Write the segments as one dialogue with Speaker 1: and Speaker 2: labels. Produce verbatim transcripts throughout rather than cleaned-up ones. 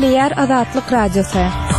Speaker 1: Nükleer Azatlyk Radiosu.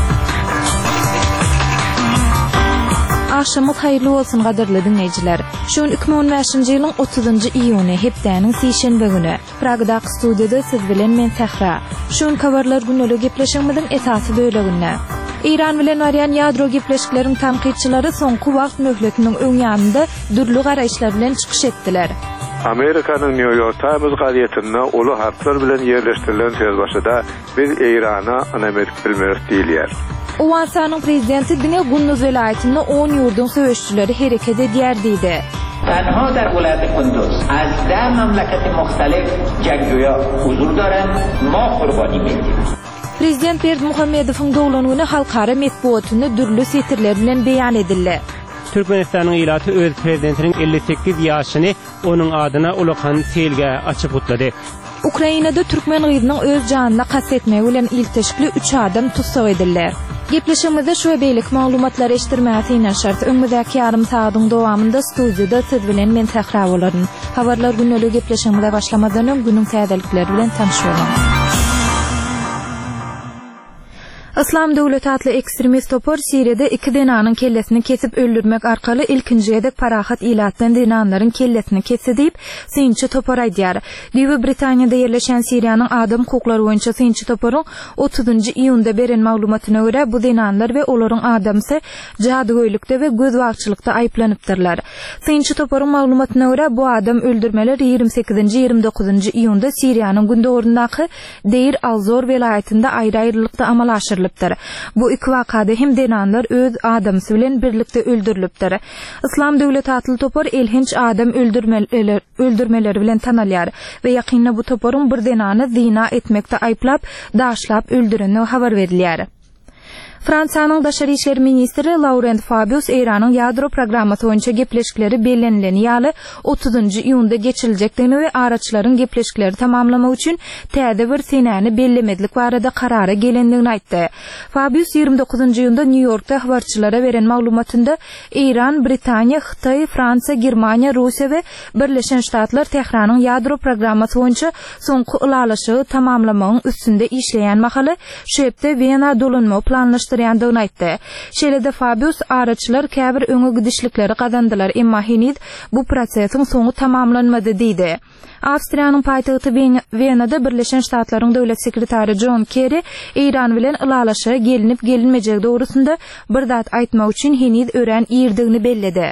Speaker 1: Akşamyz hayırlı bolsun gaderli dinleyijiler. Şuň iki bin on beşinji ýylyň otuzynjy iýuny hepdäniň seşenbe güni. Pragda studiýada siz bilen men Tehra. Şuň kabarlar günleri gepleşigimiziň esasy böleginde. İran bilen barýan ýadro gepleşikleriň tanqidçilari soňky wagt möhletiniň öň ýanynda dürli garaýşlar bilen çykyş etdiler.
Speaker 2: Amerikanyň New York Times gazetinde ulu harplar bilen ýerleşdirilen söz başyda biz Irana anamet bilmerik diýilýär.
Speaker 1: Owansanyň prezidenti diňe Gündüz welaýetinde on ýurdun söwüşçüleri hereket edýär diýdi.
Speaker 3: تنها در ولایت کندوز از ده مملکت مختلف جنگجویا حضور دارند ما قربانی میدیم.
Speaker 1: Prezident Berdimuhammedowyň dowlanyny halkara metbuatyny dürli setirler bilen beýan edildi.
Speaker 4: Türkmenistanyň ýylaty öz prezidentiniň elli sekiz ýaşyny onuň adyna ulakan selge açyp gutlady.
Speaker 1: Ukrainada türkmen gyzynyň öz janyna kastetmegi bilen ilteşikli üç adam tutsak edildiler. Gepleşigimizde şu beýlik maglumatlar eşdirmäsi inen şart. Öňüňdäki ýarym saýatyň dowamında studiýada siz bilen men Tehra bolaryn. Habarlar günleri gepleşigimize başlamadan öň günüň täzelikleri bilen tanışalım. İslam Döwleti adly ekstremist topar Siriýede iki denanyň kellesini kesip öldürmek arkaly ilkinji edek parahat ilatdan denanlaryň kellesini kesse diýip synçy topar aýdýar. Diýip Britaniýada ýerleşen Siriýanyň adam hukuklary boýunça synçy toparyň otuzynjy iýunda beren maglumatyna görä bu denanlar we olaryň adamsy jadygoýlukda we gözwagçylykda aýplanypdyrlar. Synçy toparyň maglumatyna görä bu adam öldürmeler ýygrimi sekizinji ýygrimi dokuzynjy iýunda Siriýanyň gündorundaky Deir al-Zor welaýetinde aýry-aýrylykda amal aşyrylypdyr. Bu iki wakada hem denanlar öz adamsy bilen birlikde öldürilipdir. İslam Döwleti adly topar elhinç adam öldürmeler öldürmeleri bilen tanalýar we ýakynda bu toparyň bir denany zina etmekde aýplap, daşlap öldüreni habar berilýär. Fransanyň Daşary işleri ministri Laurent Fabius Iranyň ýadro programmasy boýunça gepleşikleri bellenileni ýaly otuzynjy iýunda geçirijekdigini we araçlaryň gepleşikleri tamamlamak üçin täze bir senäni bellemedlik barada karara gelendigini aýtdy. Fabius ýygrimi dokuzynjy iýunda New Yorkda habarçylara beren maglumatynda Iran, Britaniýa, Hytaý, Fransa, Germaniýa, Russiýa we Birleşen Ştatlar Tehranyň ýadro programmasy boýunça soňky ulalaşygy tamamlamagyň üstünde işleýän mahaly şeýpde Wiener dolanma planlaşdy ýandygyny aýtdy. Şeýlede Fabius araçlar käbir öňe gidişlikleri gazandylar, emma henüz bu prosesiň soňy tamamlanmady diýdi. Awstriýanyň paýtagty Wienada Birleşen Ştatlaryň döwlet sekretary John Kerry Iran bilen ulalaşyga gelinip gelinmejegi dogrusynda bir zat aýtmak üçin henüz ören ýerdigini belledi.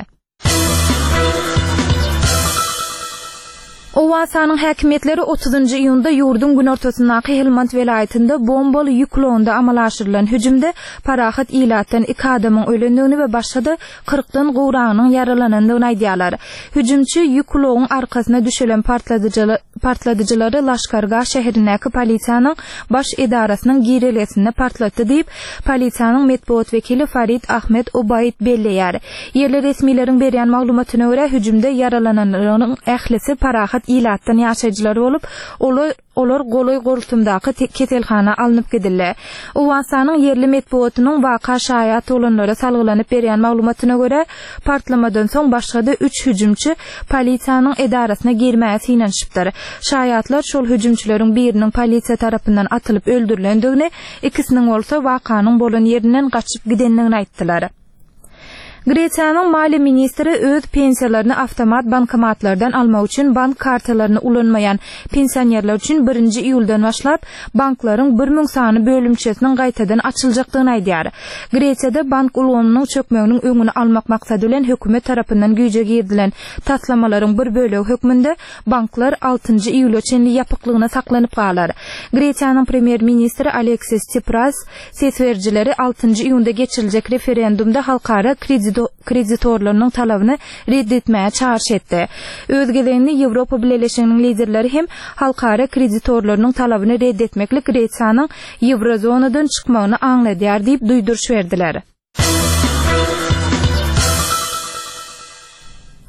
Speaker 1: Owansanyň häkimetleri otuzynjy iýunda ýurdun günortasyndaky Helmand welaýetinde bombaly ýüklonda amal aşyrylan hüjümde parahat ilatdan iki adamyň ölendigini we başga kırkdan gowranyň yaralanandygyny aýdýarlar. Hüjümçi ýüklonyň arkasyna düşelen partladyjylar partladyjylary Laşkargah şäherindäki polisiýanyň baş edarasynyň girelesinde partlatdy diýip polisiýanyň metbuat wekili Farid Ahmed Obayd belleýär. Ýerli resmiýetiň berýän maglumatyna görä hüjümde yaralananlaryň ählisi parahat ilatdan ýaşaýjylar bolup, olar olar goloy gortumdaky keselhana alınıp gidildi. Owansanyň ýerli metbuatynyň waka şaýat olanlara salgylanyp berýän maglumatyna görä, partlamadan soň başga da üç hüjümçi polisiýanyň edarasyna girmäge synanypdyr. Şaýatlar şol hüjümçileriň biriniň polisiýa tarapyndan atylyp öldürilendigini, ikisiniň bolsa wakanyň bolan ýerinden gaçyp gidenligini aýtdylar. Gretsiýanyň maliýe ministri öz pensiýalaryny awtomat bankomatlardan almak üçin bank kartalaryny ulanmayan pensionerler üçin birinji iýuldan başlap banklaryň bir ming sany bölümçesiniň gaýtadan açyljakdygyny aýdýar. Gretsiýada bank ulanynyň çökmeginiň öňüni almak maksady bilen hökümet tarapyndan güýje girdilen taslamalaryň bir bölegi hökmünde banklar altynjy iýul üçin ýapyklygyna saklanyp galar. Gretsiýanyň premier ministri Aleksis Tsipras sesverjileri altynjy iýunda geçiriljek referendumda halkara kredi kreditorlarynyň talabyny reddetmäge çağrış etdi. Öz gezeginde Ýewropa Birleşiginiň liderleri hem halkara kreditorlarynyň talabyny reddetmeklik Gretsiýanyň Eurozonadaň çykmagyny aňladýar diýip duýduruş berdiler.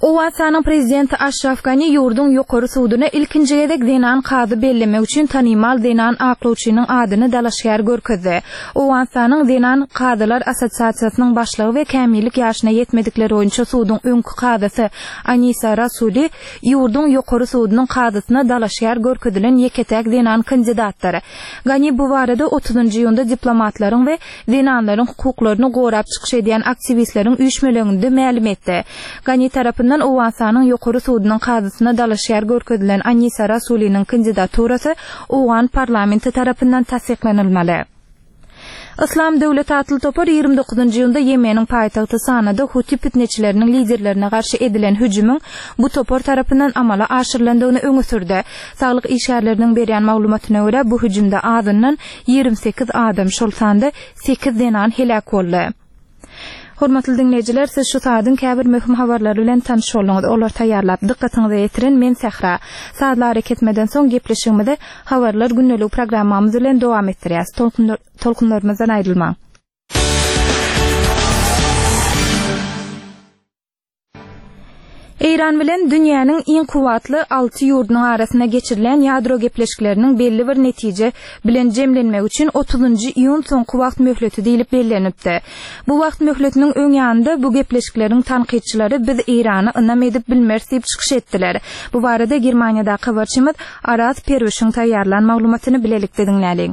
Speaker 1: Owasanın prezidenti Ashraf Ghani yurdun yuqarı suduna ilkinci gedek denan qadı belleme üçün tanimal denan aqlowçynyň adyny dalaşýar görkezdi. Owasanın denan qadylar assosiasiýasynyň başlygy we kämillik ýaşyna ýetmedikleri oýunça sudyň öňkü qadysy Anisa Rasuli yurdun yuqarı sudunyň qadysyna dalaşýar görkezilen ýeketäk denan kandidatlary. Ghani bu barada otuzunçy ýylda diplomatlaryň we denanlaryň hukuklaryny gorap çykyş edýän aktivistleriň üýtmelerinde ma'lum etdi. Ghani tarapyndan Owasanın yuqarı sudunyň qadysyna dalaşýar görkezilen Anisa Rasuli'nin kandidaturasy Owan parlamenti tarapyndan tasdiqlanylmaly. İslam Döwleti Atly Topar ýygrimi dokuzunçy ýylda Ýemeniň paýtagty Sanada Huti pitneçileriniň liderlerine garşy edilen hüjümüň bu topar tarapyndan amala aşyrylandygyny öňe sürdi. Saglyk işgärleriniň berýän maglumatyna görä bu hüjümde adyndan ýygrimi sekiz adam, şol sanda sekiz denan helak boldy. Hormatly dinleýijiler, siz şu saatın käbir möhüm habarlary bilen tanyş bolýaňyz. Olar taýýarlap dikkatiňizi ýetirin. Men Sahra. Saatlar ketmeden soň gepleşigimizde habarlar günnelik programmamyz bilen dowam etdirýäs. Tolkunlarymyzdan aýrylmaň. Eýran bilen dünýäniň iň kuwatly alty ýurdunyň arasyna geçirilen ýadro gepleşikleriniň belli bir netije bilen jemlenmek üçin otuzunçy iýun soňky wagt möhleti diýilip bellenipdi. Bu wagt möhletiniň öň ýanynda bu gepleşikleriň tanqidçilary biz Eýrany ynam edip bilmers diýip çykyş etdiler. Bu barada Germaniýada habarçymyz Aras Perwişiň taýýarlan maglumatyny bilelikde diňläliň.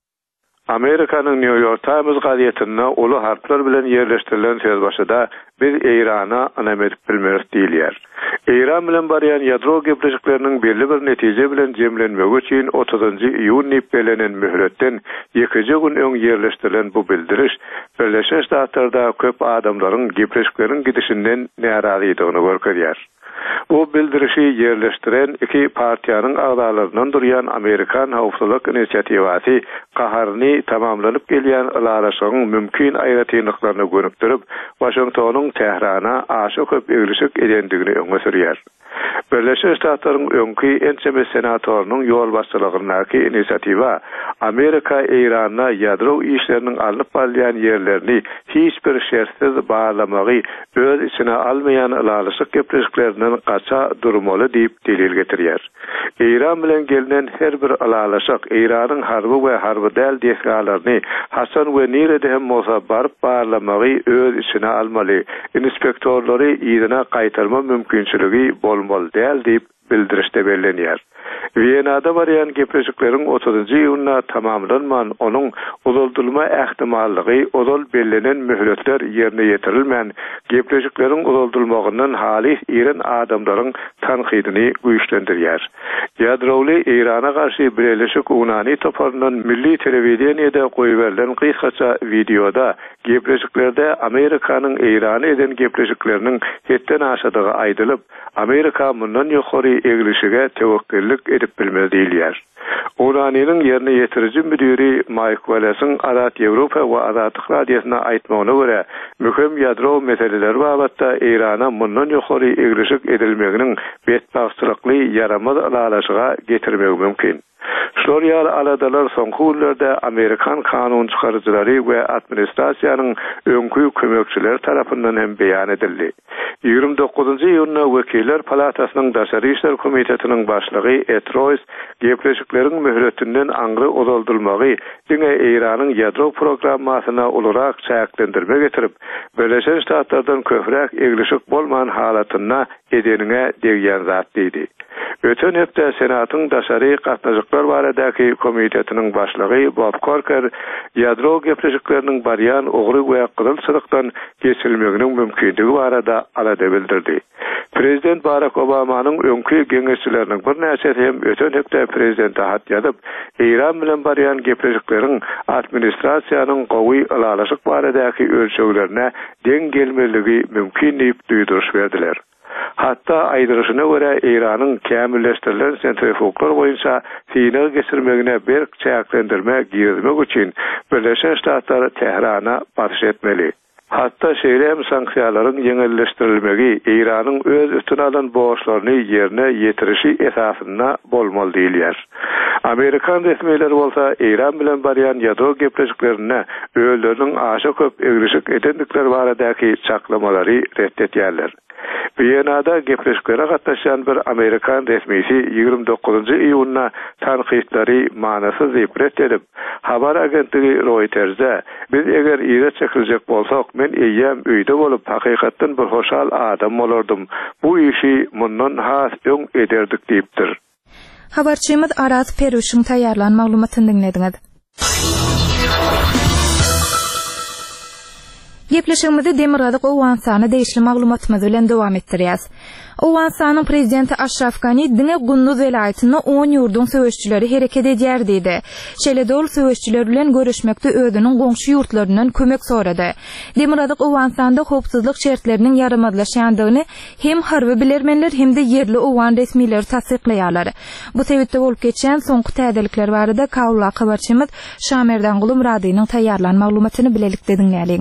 Speaker 2: Amerikanyň New York Times gazetinde ulu harplar bilen yerleştirilen söz başyda biz Eýrana ynam edip bilmers diýilýär. Eýran bilen barýan ýadro gepleşikleriniň belli bir netije bilen jemlenmegi üçin otuzunçy iýun diýip belenen möhletden ikiji gün öň yerleştirilen bu bildiriş Birleşik Ştatlarda köp adamlaryň gepleşikleriniň gidişinden närazydygyny görkezýär. Bu bildirişi yerleştiren iki partiýanyň agdalaryndan durýan Amerikan Hawpsuzlyk inisiýatiwasy gaharyny tamamlanyp gelýän ylaraşygyň mümkin aýratynlyklaryny görüpdirip, Washingtonyň Tehrana aşy köp egilişik edendigini öňe sürýär. Birleşik Ştatlaryň öňkü ençeme senatorynyň ýol başçylygyndaki inisiýatiwa Amerika Eýrana ýadro işleriniň alyp barýan ýerlerini hiç bir şertsiz bağlamagy öz içine almayan ılalyşyk gepleşiklerinden gaça durmaly diýip delil getirýär. Eýran bilen gelinen her bir ılalyşyk Eýranyň harby we harby däl diýenlerini Hasan we nerede hem bolsa barıp bağlamagy öz içine almaly. Inspektorlary ýerine gaýtarma mümkinçiligi bolmaly däl diýip bildirişde bellenýär. Wienada barýan gepleşikleriň otuzunçy ýylyna tamamlanman onuň uzuldurma ähtimallygy ozal bellenen möhletler ýerine ýetirilmän gepleşikleriň uzuldurmagyndan halis ýeren adamlaryň tanqidini güýçlendirýär. Ýadrowly Eýrana garşy Birleşik Unany toparynyň milli telewiziýanyda goýup berilen gysgaça videoda gepleşiklerde Amerikanyň Eýrany eden gepleşikleriniň hetden aşadygy aýdylyp, Amerika mundan ýokary egilişige tewekküllik edip bilmez diýilýär. Unanyň ýerine ýetiriji müdiri Mike Wallace'ın Azat Ýewropa we Azatlyk radiosyna aýtmagyna görä, möhüm ýadro meseleleri babatda Eýrana mundan ýokary egilişik edilmeginiň betbaşçylykly yaramaz alalaşyga getirmegi mümkin. Şolýar aladalar soňky ýyllarda Amerikan kanun çykarjylary we administrasiýanyň öňkü kömekçileri tarapyndan hem beýan edildi. ýygrimi dokuzunçy ýylyna Wekiller Palatasynyň Daşary işler komitetiniň başlygy Ed Royce gepleşikleriň möhretinden aňry ozuldurmagy diňe Eýranyň ýadro programmasyna olarak çäklendirme getirip, Birleşik Ştatlardan köprek egilişik bolman halatyna edenine degýän zat diýdi. Öten hepde Senatyň Daşary gatnaşyklar baradaky komitetiniň başlygy Bob Corker ýadro gepleşikleriniň barýan ogry we kızylçylykdan geçirilmeginiň mümkinligi barada alada bildirdi. Prezident Barack Obamanyň öňkü geňeşçileriniň bir näçe hem öten hepde prezident hat ýadyp, Eýran bilen barýan gepleşikleriň administrasiýanyň gowy ılalaşyk baradaky ölçeglerine deň gelmeligi mümkin diýip duýduruş berdiler. Hatta aýdyryşyna görä Eýranyň kämilleşdirilen sentrifuglar boýunça fiýil geçirmegine bir çäklendirme girmek üçin Birleşik Ştatlar Tehrana barış etmeli. Hatta şeýlem sanksiýalaryň ýeňelleşdirilmegi Eýranyň öz üstüne alan borçlaryny ýerine ýetirişi esasyna bolmaly diýilýär. Amerikan resmiýetleri bolsa Eýran bilen barýan ýadro gepleşiklerine öýleriniň aşa köp egilişik edendikleri baradaky çaklamalary reddetýärler. Viyana'da gepleşmelere gatnaşan bir Amerikan resmisi ýygrimi dokuzynjy iýunna tanqidlary manasız ibret edip, habar agentligi Reuters'e biz eger ýere çekiljek bolsak, men eýýäm öýde bolup hakykatdan bir hoşal adam bolardym. Bu işi mundan has öň ederdik diýipdir.
Speaker 1: Habarçymyz Araz Peruşyň taýýarlan maglumatyny dinlediňiz. Gepleşigimizi Demirgazyk Owansany değişli maglumatymyz bilen dowam etdirýäs. Owansanyň prezidenti Ashraf Ghani diňe Gündüz welaýatyna on ýurdun söwüşçileri hereket edýär diýdi. Şeledol söwüşçiler bilen görüşmekde özüniň goňşy ýurtlaryndan kömek sorady. Demirgazyk Owansanda howpsuzlyk şertleriniň ýaramazlaşýandygyny hem harby bilermenler hem de yerli owan resmileri tasdiklaýarlar. Bu sebäpde bolup geçen soňky täzelikler barada Kawla habarçymyz Şamerdan Gulum radyonyň taýýarlan maglumatyny bilelik dediňäliň.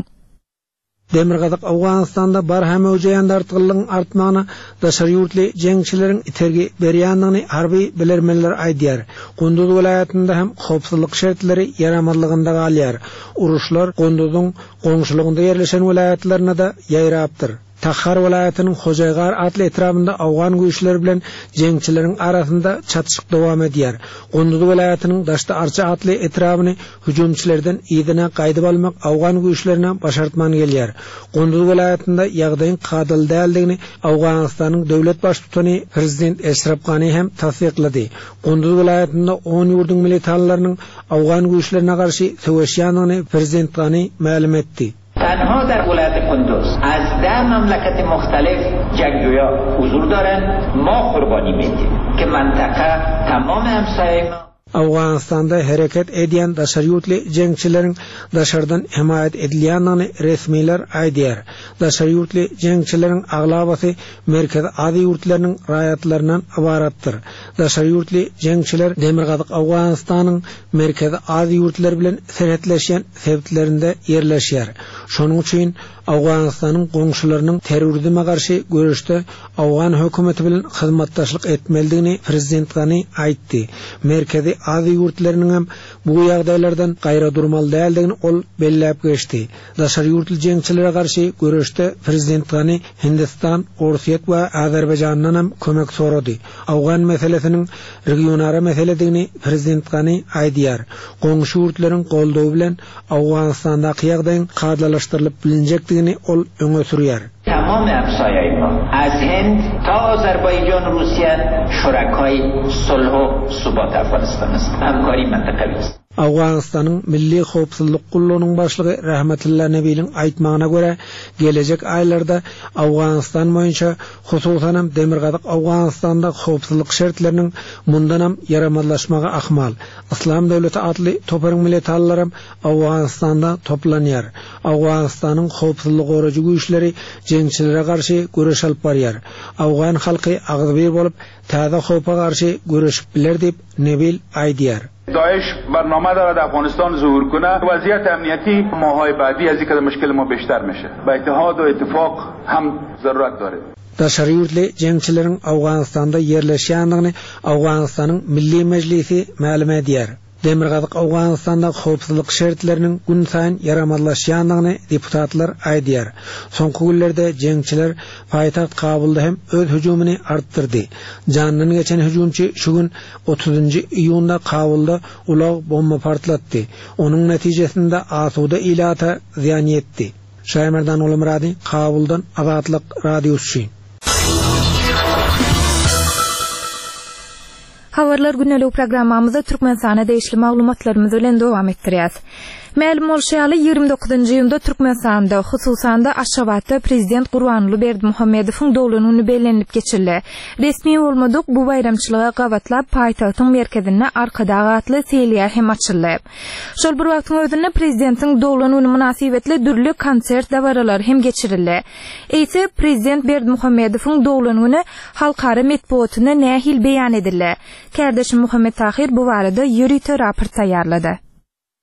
Speaker 5: Demirgazyk Awganistanda barham öjeýändartylygyň artmagyna daşary ýurtly jeňçileriň itergi berýändigini harby bilermenler aýdýar. Gündüz welaýatynda hem howpsuzlyk şertleri ýaramazlygynda galýar. Uruşlar Gündüziň goňşulygynda ýerleşen welaýatlaryna da ýaýrapdyr. Takhar welaýatynyň Hojaýgar atly etrapynda awgan güýçleri bilen jeňçileriň arasynda çatışyk dowam edýär. Gündüz welaýatynyň Daşda Arça atly etrapyny hüjümçilerden ýygyna gaýdyp almak awgan güýçlerine başartman gelýär. Gündüz welaýatynda ýagdaýyň gadyl däldigini Awganistanyň döwlet başçysy prezident Ashraf Ghani hem tasdiklady. Gündüz welaýatynda on ýurdun militanlarynyň awgan güýçlerine garşy söwüşýändigini prezident Ghani ma'lum etdi.
Speaker 3: تنها در ولایت قندوز از ده مملکت مختلف جنگجویا حضور دارند. ما قربانی میدیم که منطقه تمام همسایه ما
Speaker 5: Awganistanda hereket edýän daşary ýurtly jeňçileriň daşardan himayet edilýändigini resmiler aýdýar. Daşary ýurtly jeňçileriň aglabasy merkez ady ýurtlarynyň raýatlaryndan ibaratdyr. Daşary ýurtly jeňçiler Demirgazyk Awganistanyň merkez ady ýurtlary bilen serhetleşýän sebitlerinde ýerleşýär. Şonuň üçin Awganistanyň goňşularynyň terrorizme garşy görüşde Awgan hökümeti bilen hyzmatdaşlyk etmelidigini prezident Ghani aýtdy. Merkezi ady ýurtlarynyň hem bu ýagdaýlardan gaýra durmal däldigini ol belläp geçdi. Daşary ýurtly jeňçilere garşy görüşde prezident Ghani Hindistan, Orsiýet we Azerbaýjandan hem kömek sorady. Awgan meselesiniň regionara meseledigini prezident Ghani aýdýar. Goňşy ýurtlaryň goldawy bilen Awganistandaky ýagdaýyň gadlalaşdyrylyp bilinjekdigini ol öňe sürýär.
Speaker 3: تمام همسایه‌های ما از هند تا آذربایجان و روسیه شرکای صلح و ثبات افغانستان است. همکاری منطقوی است.
Speaker 5: Awganistanyň milli howpsuzlyk gullugynyň başlygy Rahmetulla Nebiýiň aýtmagyna görä, gelecek aýlarda Awganistan boýunça hususan hem Demirgazyk Awganistanda howpsuzlyk şertleriniň mundan hem ýaramazlaşmagy ahmal. İslam döwleti atly toparyň militanlary Awganistanda toplanýar. Awganistanyň howpsuzlyk goragy güýçleri jeňçilere garşy görüş alyp barýar. Awgan halky agzybir bolup täze howpa garşy görüşip biler diýip Nebil aýdýar.
Speaker 6: داعش برنامه داره در افغانستان ظهور کنه. وضعیت امنیتی ماهای بعدی از اینکه مشکل ما بیشتر میشه. با اتحاد و اتفاق هم ضرورت داره.
Speaker 5: Daşary ýurtly jeňçileriň Awganistanda ýerleşýändigini Awganistanyň Milli Mejlisi ma'lum edýär. Demirgazyk Awganistanda howpsuzlyk şertleriniň gün saýyn ýaramazlaşýandygyny deputatlar aýdýar. Soňky günlerde jeňçiler paýtaxt Kabulda hem öz hüjümini artdyrdy. Janyny geçen hüjümçi şu gün otuzynjy iýunda Kabulda ulag bomba partlatdy. Onuň netijesinde asuda ilata ziýan ýetdi. Şaýmerdan Ulum rady Kabuldan Azatlyk radiosu.
Speaker 1: Habarlar günlük programmamızda Türkmenistana değişli maglumatlarymyz bilen dowam etdirýäs. Ma'lum bolşaly ýygrimi dokuzynjy ýylda Türkmenistanda, hususan da Aşgabatda prezident Gurbanuly Berdimuhammedowyň dowlanyny bellenip geçirildi. Resmi bolmadyk bu bayramçylyga gawatlap paýtagtyň merkezine arkada gatly seýliýär hem açyldy. Şol bir wagtyň özünde prezidentiň dowlanyny münasibetli dürli konsert dawaralar hem geçirildi. Eýse prezident Berdimuhammedowyň dowlanyny halkara metbuatyna nähil beýan edildi. Kardeşim Muhammed Tahir bu barada ýürüýte raport taýýarlady.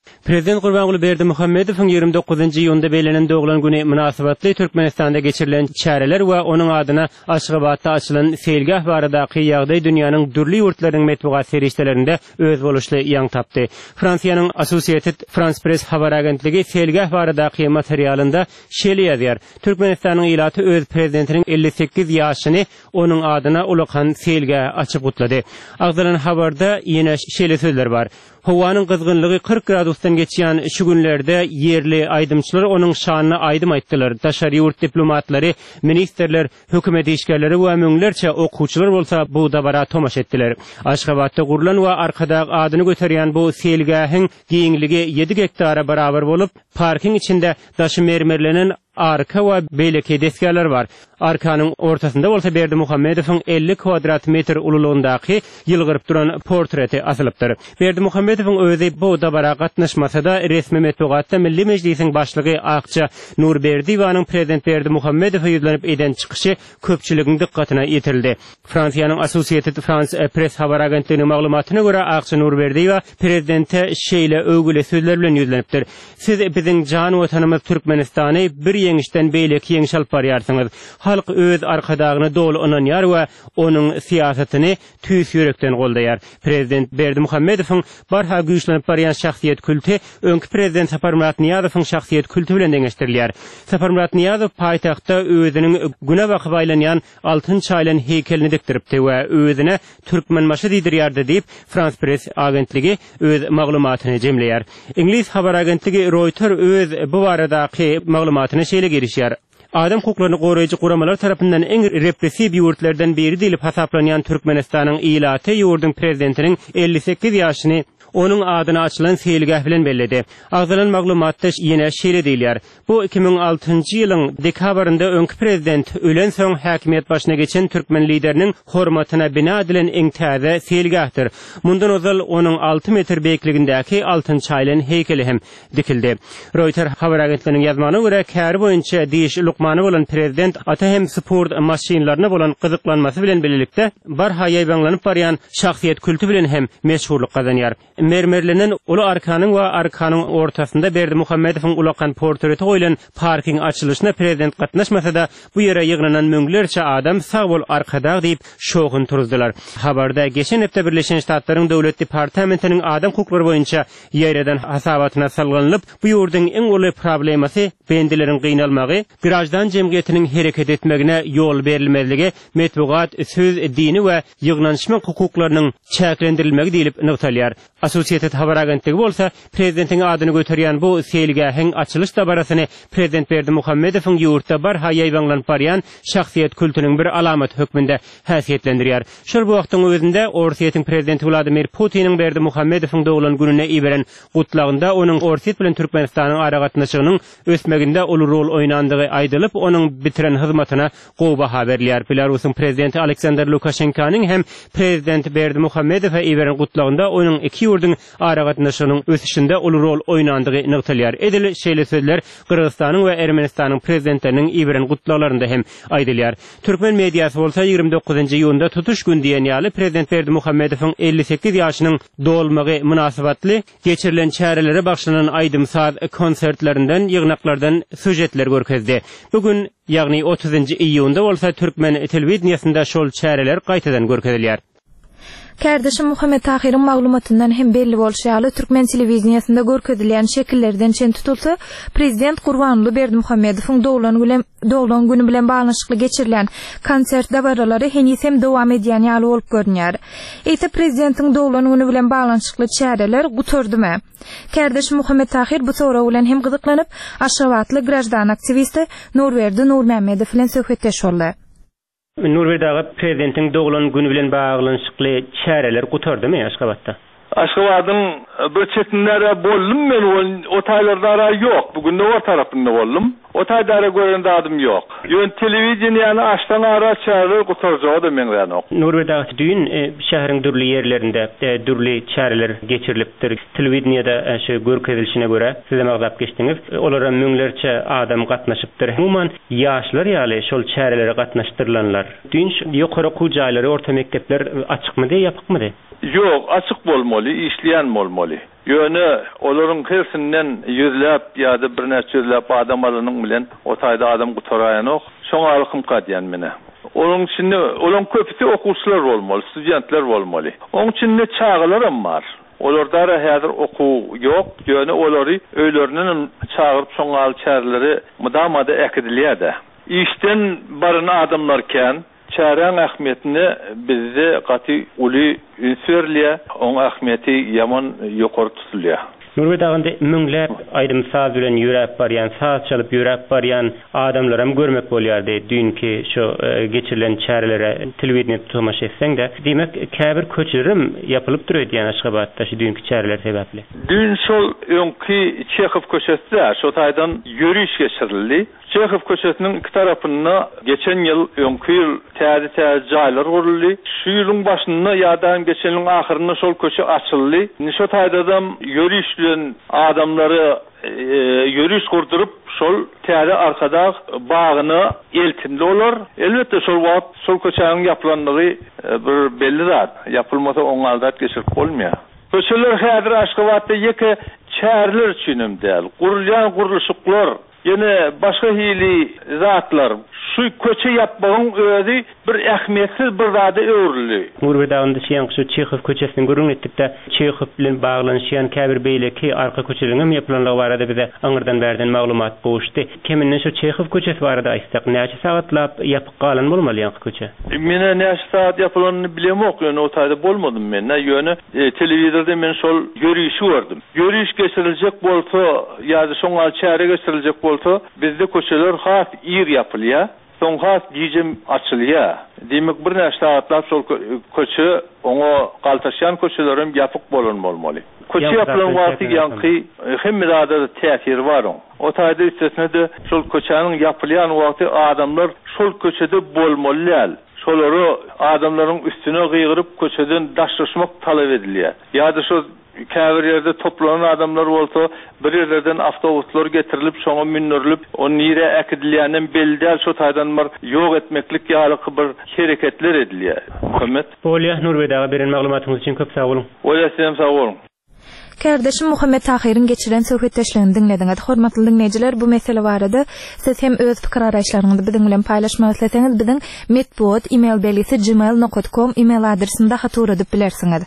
Speaker 4: Prezident Gurbanguly Berdimuhammedowyň ýigirme dokuzynjy ýylda beýlenen doglan güni münasibetli Türkmenistanda geçirilen çäreler we onuň adyna Aşgabatda açylan selgah baradaky ýagdaý dünýäniň dürli ýurtlarynyň metbuat serişdelerinde öz boluşly ýaň tapdy. Fransiýanyň Associated France Press habar agentligi selgah baradaky materialynda şeýle ýazýar: Türkmenistanyň ýylaty öz prezidentiniň elli sekiz ýaşyny onuň adyna ulakan selgah açyp gutlady. Agzalan habarda ýene şeýle sözler bar: Howanyň kızgınlygy kırk gradusdan geçýän şu günlerde yerli aýdymçylar onuň şanyny aýdym aýtdylar. Daşary ýurt diplomatlary, ministrler, hökümet işgärleri we müňlerçe okuwçylar bolsa bu dabara tomaş etdiler. Aşgabatda gurulan we arkadaky adyny göterýän bu selgahyň giňligi ýedi hektara barabar bolup, parkyň içinde daşy mermerlenen arka we beýleki deskarlar bar. Arkanyň ortasynda bolsa Berdimuhammedowyň elli kvadrat metr ululygyndaky ýylgyryp duran portreti asylypdyr. Berdimuhammedowyň özi bu dabara gatnaşmasada resmi metbuatda Milli Mejlisiň başlygy Akça Nurberdiýewanyň prezident Berdimuhammedowy ýüzlenip eden çykyşy köpçüligiň dikkatyna ýetirildi. Fransiýanyň Associated France Press habar agentliginiň maglumatyna görä Akça Nurberdiýewa prezidente şeýle öwgüli sözler bilen ýüzlenipdir. Siz biziň jan watanymyz Türkmenistany bir ýeňişden beýleki ýeňiş alyp barýarsyňyz. Halk öz arkadagyny dolu onanýar we onuň siýasatyny tüýs ýürekden goldaýar. Prezident Berdimuhammedowyň barha güýçlenip barýan şahsiýet kulty öňki prezident Saparmurat Niýazowyň şahsiýet kulty bilen deňeşdirilýär. Saparmurat Niýazow paýtagtda özüniň güne bakyp aýlanýan altyn çaýlan heykelini dikdiripdi we özüne türkmenmaşy diýdirýärdi diýip France Press agentligi öz maglumatyny jemleýär. İnglis habar agentligi Reuters öz bu baradaky maglumatyny şeýle gerişýär: Adam hukuklaryny goraýjy guramalar tarapyndan eň repressiw ýurtlardan biri diýilip hasaplanýan Türkmenistanyň ýylaty ýurdun prezidentiniň elli sekiz ýaşyny onuň adyna açylan selgah bilen belledi. Agzalan maglumatda ýene şeýle diýilýär: Bu iki ming altynjy ýylyň dekabrynda öňki prezident ölen soň häkimiýet başyna geçen türkmen lideriniň hormatyna bina edilen eň täze selgahdyr. Mundan ozal onuň alty metr beýikligindäki altyn çaýlan heykeli hem dikildi. Reuters habar agentliginiň ýazmagyna görä, käri boýunça diýiş lukmany bolan prezident ata hem sport maşinlaryna bolan gyzyklanmasy bilen birlikde barha ýaýbanlanyp barýan şahsiýet kulty bilen hem meşhurlyk kazanýar. Mermerlenen ulu arkanyň we arkanyň ortasynda Berdimuhammedowyň ulakan portreti goýulan parking açylyşyna prezident gatnaşmasa da bu ýere ýygnanan müňlerçe adam sag bol arkada diýip şoğun turuzdylar. Habarda geçen hepde Birleşen Ştatlaryň döwlet departamentiniň adam hukuklary boýunça ýerden hasabatyna salganylyp, bu ýurdun eň uly problemasy bendileriň gynalmagy, grajdan jemgyýetiniň hereket etmegine ýol berilmezligi, metbuat, söz, dini we ýygnanşma hukuklarynyň çäklendirilmegi diýilip nyktalýar. Associated habar agentligi bolsa prezidentiň adyny göterýän bu selgahyň açylyş dabarasyny prezident Berdimuhammedowyň ýurtda barha ýaýbanlanyp barýan şahsiýet kultynyň bir alamat hökmünde häsiýetlendirýär. Şol bu wagtyň özünde Orsiýetiň prezidenti Vladimir Putiniň Berdimuhammedowyň doglan gününe iberen gutlagynda onuň Orsiýet bilen Türkmenistanyň ara gatnaşygynyň ösmeginde uly rol oýnandygy aýdylyp, onuň bitiren hyzmatyna gowy baha berilýär. Belarusyň prezidenti Aleksandr Lukashenkanyň hem prezident Berdimuhammedowa iberen gutlagynda onuň iki ýurdun ara gatnaşygynyň ösüşinde uly rol oýnandygy nyktalýar. Edil şeýle sözler Kyrgyzstanyň we Ermenistanyň prezidentleriniň iberen gutlalarynda hem aýdylýar. Türkmen mediýasy bolsa ýigirme dokuzynjy ýylda tutuş gün diýen ýaly prezident Berdimuhammedowyň elli sekiz ýaşynyň dolmagy münasibetli geçirilen çärelere bagşlanan aýdymsaz konsertlerinden, ýygnaklardan süjetler görkezdi. Bugün ýagny otuzynjy iýunda bolsa Türkmen telewiziýasynda şol çäreler gaýtadan görkezilýär.
Speaker 1: Kardeşim Muhammed Tahir'in maglumatından hem belli bolşaly Türkmen telewiziýasynda görkezilýän şekillerden çen tutulsa, prezident Gurbanguly Berdimuhammedowyň doglan doglan günü bilen baglanşykly geçirilen konsert dabaralary henisem dowam edýän ýaly bolup görünýär. Eýte prezidentiň doglan günü bilen baglanşykly çäreler guturdymy? Kardeşim Muhammed Tahir bu sora bilen hem gyzyklanyp, Aşgabatly grajdan aktivisti Nurberdi Nurmammedow bilen söhbetdeş boldy.
Speaker 4: Nurberdi prezidentiň doglan günü bilen baglanşykly çäreler guturdymy Aşgabatda?
Speaker 7: Aşgabatyň bir çetinlere boldum men, o taýlarda ýok. Bugün o tarapynda boldum. O taýdara görende adım ýok. Ýön telewiziýany açdan ara çäreler guturjady men ýa-ni.
Speaker 4: Nurberdi düýün şäheriň dürli ýerlerinde dürli çäreler geçirilipdir. Telewiziýada şu görkezilişine göre size magzap geçdiňiz. Olara müňlerçe adam gatnaşypdyr. Umuman ýaşlar ýaly şol çärelere gatnaşdyrylanlar. Düýün ýokary okuw jaýlary, orta mekdepler açykmy diýip ýapykmy diýip?
Speaker 7: Yok, açık bolmalı, işleyen bolmalı. Yönü olorun hersinden yüzlep ya da bir neçe yüzlep adam alının bilen otayda adam kutarayan ok. Şoňa alkym kadyan mene. Onun içinde olan köpüsü okuşlar olmalı, studentler olmalı. Onun içinde çağılarım var. Olarda häzir oku yok. Yönü olary öýleriniň çağırıp soňal çärleri mudamada ekidilýärdi. İşten barına adamlarken çären ähmiýetini bizde gaty uly ünsürliýe, oň ähmiýeti ýaman ýokary tutulýar.
Speaker 4: Nurbet ağında müngläp aýdym saz bilen ýürep barýan, saz çalyp ýürep barýan adamlar hem görmek bolýardy. Dünkü şu e, geçirilen çärelere telewiziony tomaşa etseň-de, demek käbir köçürim ýapylyp durýar diýen Aşgabatda şu dünkü çäreler sebäpli.
Speaker 7: Dün şol öňki Çekhov köçesinde şu taýdan ýürüş geçirildi. Çekhov köçesiniň iki tarapyna geçen ýyl öňki ýyl täze-täze jaýlar guruldy. Şu ýylyň başynda ýa-da geçen ýylyň ahyryna şol köçe açyldy. Şu taýdan ýürüş adamları e, yürüyüş kurdurup şol täze arkada bağını eltimli olur. Elbette şol wagt şol köçäniň yapılanlygy e, bir belli zat. Yapılmasa oňaldat geçirip bolmaýar. Köçeler häzir Aşgabatda ýeke çärler üçinem däl. Gurulýan gurulşyklar, ýene başga hili zatlar şu köçe yapmagyň özi bir ähmiýetsiz bir zady öwrüli.
Speaker 4: Nurbedagynda şeýan şu Çekhov köçesini görüň etdikde Çekhov bilen baglanyşýan käbir beýleki arka köçelerini ýapylanlygy barada bize aňyrdan berden maglumat boluşdy. Keminden şu Çekhov köçesi barada aýtsak, näçe sagatlap ýapyp galan bolmaly ýa köçe?
Speaker 7: Mene näçe saat ýapylanyny bilemok, ýöne o taýda bolmadym men. Ýöne e, telewizorda men şol ýürüýüşi gördüm. Ýürüýüş geçiriljek bolsa, ýa-da şoňal çäre geçiriljek bolsa, bizde köçeler has ýer ýapylýar. Soňhas gijim açylýar. Demek bir näçe saatlap şol köçe oňa galtaşýan köçelerim ýapyk bolanmaly. Köçe ýapylan wagty ýanky hemmede täsir bar. O taýda üstesinde şol köçäniň ýapylýan wagty adamlar şol köçede bolmalylar. Şolary adamlaryň üstüne gyýgyryp köçeden daşlaşmak talap edilýär. Ýa-da şu käbir ýerde toplanan adamlar bolsa, bir ýerlerden awtobuslar getirilip, şoňa minnirilip, onu ýere äkidilýänden belli şu taýdan bar ýok etmeklik ýalyky bir hereketler edilýär. Hökümet.
Speaker 4: Bolýa Nurbedaga beren maglumatyňyz üçin köp sag bolun.
Speaker 7: Bolýa, sag bolun.
Speaker 1: Kardeşim Muhammed Tahirin geçiren söhbetleşlerini dinlediňiz. Hormatly dinleyijiler, bu mesele barada siz hem öz pikir araýşlaryňyzy biziň bilen paýlaşmak isleseňiz, biziň metbot email belisi gmail nokta com email adresinde hatur edip bilersiňiz.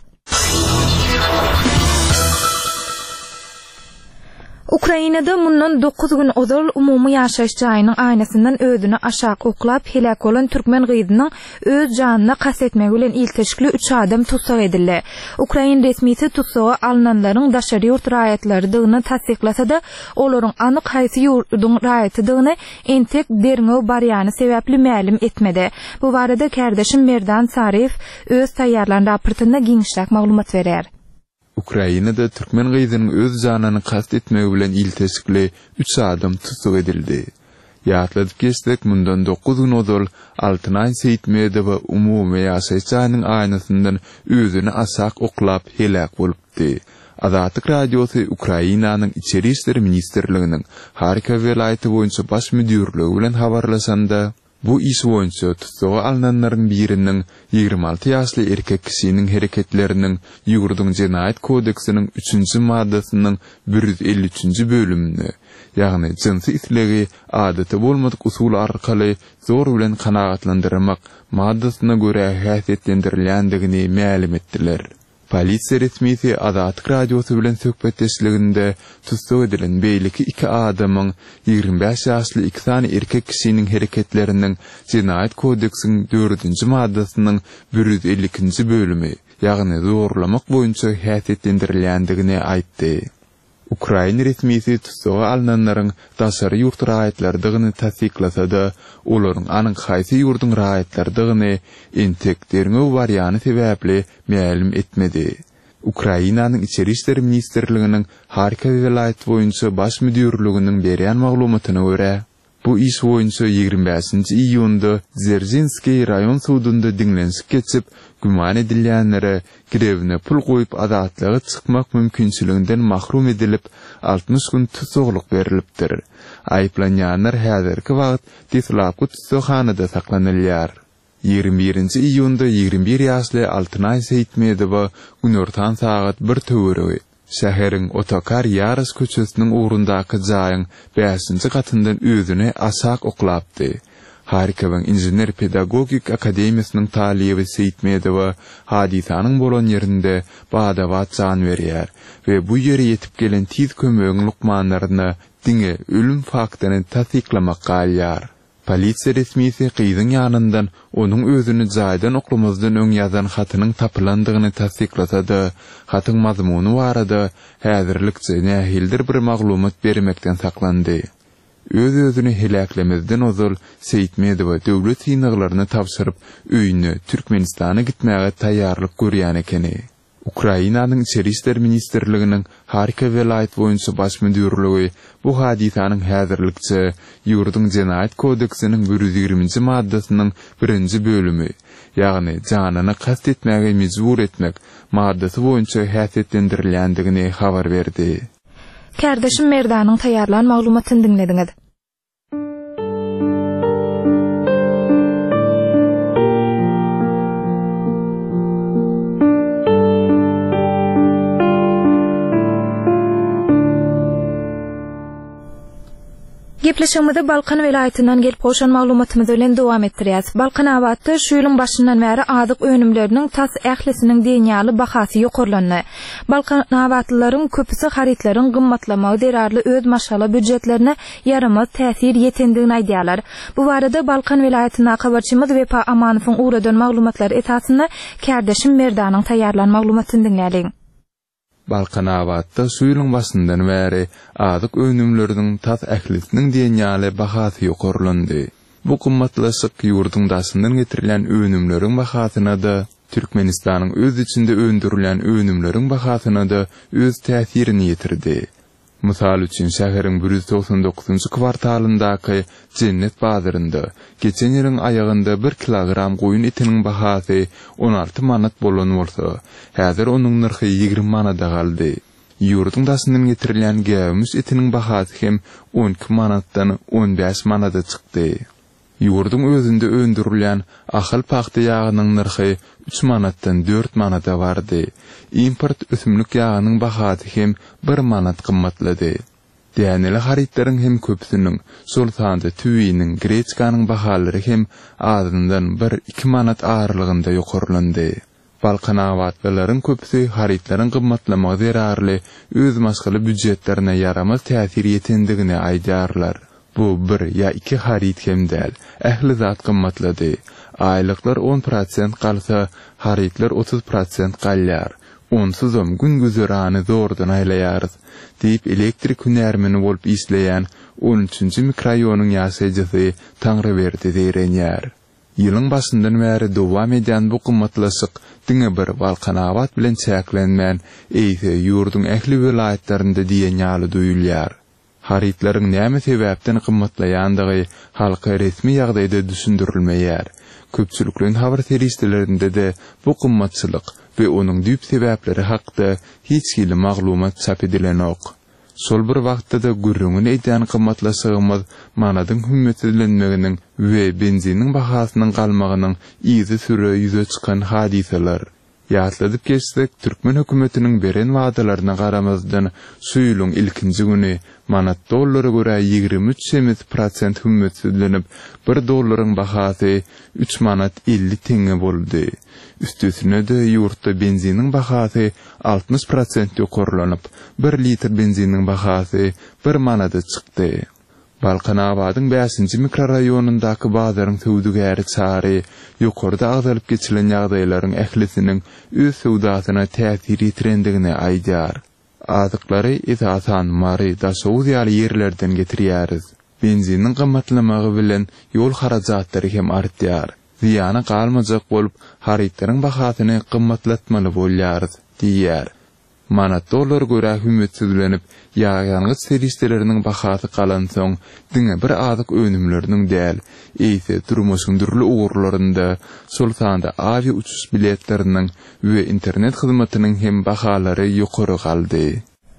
Speaker 1: Ukrainada mundan dokuz gün ozal umumy ýaşaýyş jaýynyň aýnasyndan özüni aşağı oklap helak bolan türkmen gyzynyň öz janyna kastetmek bilen ilteşikli üç adam tutsak edildi. Ukrain resmisi tutsagy alnanlaryň daşary ýurt raýatlarydygyny tasdiklasa-da, olaryň anyk haýsy ýurduň raýatydygyny entek derňew barýany sebäpli mälim etmedi. Bu barada kardeşim Merdan Sarif öz taýýarlan raportynda giňişlik maglumat berer.
Speaker 8: Ukrainada Türkmen gyzynyň öz janyny kast etmegi bilen ilteşikli üç adam tutsak edildi. Ýatladyp geçdik, mundan dokuz gün ozal Altynay Seyitmedowa umumy ýaşaýyş jaýynyň aýnasyndan özüni aşak oklap helak bolupdy. Azatlyk radiosu Ukrainanyň içeri işleri ministrliginiň Harkiw welaýaty boýunça baş müdürligi bilen habarlaşanda, bu iş boýunça tutsagy alnanlaryň biriniň ýygrima alty ýaşly erkek kişiniň hereketleriniň ýurduň Jenaýat kodeksiniň üçünçi maddasynyň bir yüz elli üçünçi bölümini, ýagny jinsy isligi adaty bolmadyk usul arkaly zor bilen kanagatlandyrmak maddasyna görä häsiýetlendirilýändigini mälim etdiler. Polisiýa resmisi Azatlyk radiosu bilen söhbetleşiginde tutsak edilen beýleki iki adamyň ýygrima beş ýaşly iki sany erkek kişiniň hereketleriniň Jenaýat kodeksiniň dördünçi maddasynyň bir yüz elli ikinci bölümi, ýagny zorlamak boýunça häsiýetlendirilýändigini aýtdy. Ukraina resmisi tutsagy alnanlaryň daşary ýurt raýatlarydygyny tasdiklasa-da, olaryň anyk haýsy ýurduň raýatlarydygyny entek derňew barýany sebäpli mälim etmedi. Ukrainanyň içeri işleri ministrliginiň Harkiw welaýaty boýunça baş müdürliginiň berýän maglumatyna görä, bu iş boýunça ýygrima beşinji iýunda Dzerzhinski raýon sudunda dinlenşik geçip, güman edilýänlere girewine pul goýup azatlyga çykmak mümkinçiliginden mahrum edilip altmış gün tutsaklyk berilipdir. Aýplanýanlar häzirki wagt Dislapky tutsakhanyda saklanylýar. ýigirmi birinji iýunda ýigirmi bir ýaşly Altynay Seyitmedowa günortan sagat bir töweregi şäheriň Otokar Ýarys köçesiniň ugrundaky jaýyň beşinji gatyndan özüne asak oklapdy. Harikawyň injener pedagogik akademiýasynyň talibi Seyitmedowa hadisanyň bolan ýerinde badawat jan berýär we bu ýere ýetip gelen tiz kömegiň lukmanlaryna diňe ölüm faktyny tasdiklamak galýar. Polisiýa resmisi gyzyň ýanyndan onuň özüni jaýdan oklamazdan öň ýazan hatynyň tapylandygyny tasdiklasa-da, hatyň mazmuny barada häzirlikçe nähildir bir maglumat bermekden saklandy. Öz özüni helaklemezden ozul Seyitmedowa döwlet synaglaryny tapşyryp öýüne Türkmenistana gitmäge taýýarlyk görýän ekeni. Ukrainanyň Içeri işler ministrliginiň Harkiw welaýat boýunça baş müdürligi bu hadisanyň häzirlikçe ýurduň Jenaýat kodeksiniň bir yüz ýigirminji maddasynyň birinji bölümi, ýagny janyny kast etmäge mejbur etmek maddasy boýunça häsiýetlendirilýändigini habar berdi.
Speaker 1: Kardeşim Merdanyň taýýarlan maglumatyny dinlediňiz. Gepleşmede Balkan welaýatynyň gelip goşan maglumatymyz bilen dowam etdirýäs. Balkan awatda şu ýylyň başyndan bäri adyk önümleriniň tas ählisiniň deňýaly bahasy ýokurlandy. Balkan awatlylaryň köpüsi haritlaryň gymmatlamagy derarly öz maşala büdjetlerine ýaramaz täsir ýetendigini aýdýarlar. Bu barada Balkan welaýatyna habarçymyz Wepa Amanowyň uradan maglumatlary esasynda Kardeşim Merdanyň taýýarlan maglumatyny dinläýäliň.
Speaker 8: Balkan awatda şu ýylyň başyndan bäri adyk önümleriniň tas ählisiniň deňýaly bahasy ýokurlandy. Bu gymmatlaşyk ýurduň daşyndan getirilen önümleriň bahasyna da Türkmenistanyň öz içinde öndürilen önümleriň bahasyna da öz täsirini ýetirdi. Mysal üçin şäheriň bir yüz doksan dokuzunji kwartalyndaky Cennet bazarynda geçen ýylyň aýagynda bir kilogram goýun etiniň bahasy on alty manat bolan bolsa, häzir onuň narhy ýigirmi manata galdy. Ýurduň daşyndan getirilen gäwmüs etiniň bahasy hem on iki manatdan on beş manata çykdy. Ýurduň özünde öndürilen ahyl paxta ýagynyň narhy üç manatdan dört manata bardy. Import ösümlik ýagynyň bahasy hem bir manat gymmatlady. Däniler haritlaryň hem köpsüniň, şol sanda tüýiniň, grechkanyň bahalary hem azyndan bir iki manat ağırlygynda ýokurlandy. Balkan awatlylaryň köpüsi haritlaryň gymmatlamagy derarly öz maşgaly büdjetlerine ýaramaz täsir ýetendigini aýdýarlar. Bu bir ya iki harit hem däl, ähli zat gymmatlady. Aýlyklar on prosent galsa, haritlar otuz prosent galýar. Onsuzam gün güzerany zordan aýlaýarys, diýip elektrik hünärmeni bolup isleýän on üçünji mikroraýonyň ýaşaýjysy Taňryberdi diýenýär. Ýylyň başyndan bäri dowam edýän bu gymmatlaşyk diňe bir Balkan awat bilen çäklenmän eýse ýurduň ähli welaýatlarynda diýenýaly duýulýar. Haritlaryň näme sebäpden gymmatlaýandygy halka resmi ýagdaýda düşündirilmeýär. Köpçülikleriň habar seriýetlerinde de bu gymmatçylyk we onuň düýp sebäpleri hakda hiç kili maglumat çap edilenok. Sol bir wagtda gürrüňini edýän gymmatlaşygymyz manadyň hümmetlenmeginiň we benziniň bahasynyň galmagynyň izi süre ýüze çykan hadiseler. Ýatladyp geçsek, Türkmen hökümetiniň beren wagdalaryna garamazdan şu ýylyň ilkinji güni manat dollary görä ýigirmi üç prosent hümmetlenip bir dollaryň bahasy üç manat elli teňe boldy. Üstüne de ýurtda benziniň bahasy altmış prosent ýokurlanyp bir litr benziniň bahasy bir manata çykdy. Balkan awadyň beşinji mikroraýonundaky bazaryň söwdügäri çary ýokurda azalyp geçilen ýagdaýlaryň ählisiniň öz söwdasyna täsir ýetirendigini aýdýar. Adyklary esasan mary da sowdiýaly ýerlerden getirýäris. Benziniň gymmatlamagy bilen ýol harajatlary hem artýar. Ziýana galmajak bolup haritlaryň bahasyny gymmatlatmaly bolýarys diýär. Manat dollar görä hümmetlenip ýaýanyň seriýetleriniň bahasy kalan soň diňe bir adyk önümleriniň däl, eýse durmuşyň durly ugurlarynda şol sanda avi uçuş biletleriniň we internet hyzmatynyň hem bahalary ýokary galdy.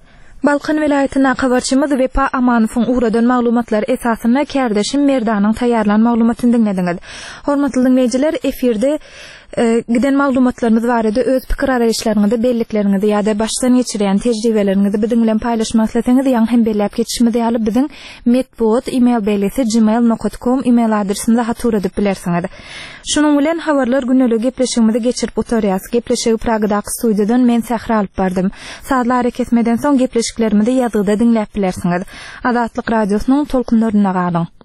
Speaker 1: Balkan vilayetine kabarçımız Vepa Amanov'un uğradan maglumatlar esasında kardeşim Merdan'ın tayarlan maglumatını dinlediniz. Hormatly dinleyiciler, efirde e, giden maglumatlarınız var idi. Öz pikir arayışlarınızı, belliklerinizi ya da baştan geçiren tecrübelerinizi bizden bilen paylaşmaklaryňyzy ýa hem belläp geçişmede ýaly bizden medbot email belesi gmail nokta com email adresinde hatur edip bilersiňiz. Şunun bilen habarlar günlük gepleşigimizi geçirip oturýas. Gepleşigi Pragadaky studiýadan men Sähra alyp bardym. Saatlar kesmeden soň gepleşiklerimizi ýazyda dinläp bilersiňiz. Adatlyk radiosynyň tolkunlaryna galyň.